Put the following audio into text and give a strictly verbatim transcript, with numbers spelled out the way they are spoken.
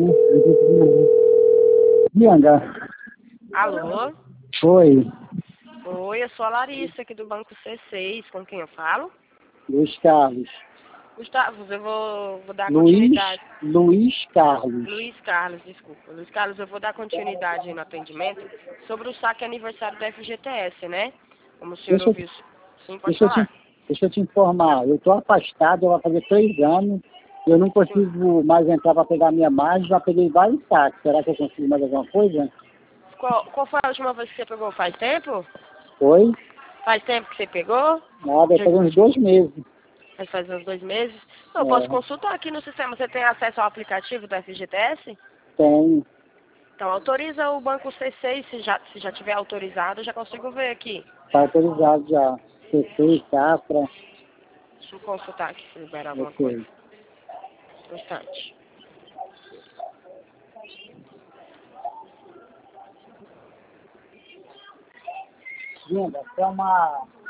Bianca. Alô? Oi. Oi, eu sou a Larissa aqui do Banco C seis, com quem eu falo? Luiz Carlos. Gustavo, eu vou, vou dar Luiz, continuidade. Luiz Carlos. Luiz Carlos, desculpa. Luiz Carlos, eu vou dar continuidade no atendimento sobre o saque aniversário da F G T S, né? Como o senhor Deixa, eu- ouviu. Sim, pode deixa, eu falar. te, deixa eu te informar. Eu estou afastado, vai fazer três anos. Eu não Sim. consigo mais entrar para pegar minha margem. Já peguei vários saques. Será que eu consigo mais alguma coisa? Qual, qual foi a última vez que você pegou? Faz tempo? Oi? Faz tempo que você pegou? Nada, Já- tem uns dois meses. Faz faz uns dois meses? Eu posso É, consultar aqui no sistema. Você tem acesso ao aplicativo da F G T S? tenho. Então, autoriza o banco C seis, se já, se já tiver autorizado, eu já consigo ver aqui. Está autorizado já. C C, Safra. Deixa eu consultar aqui se libera alguma coisa. Ok. Um instante. Linda, é uma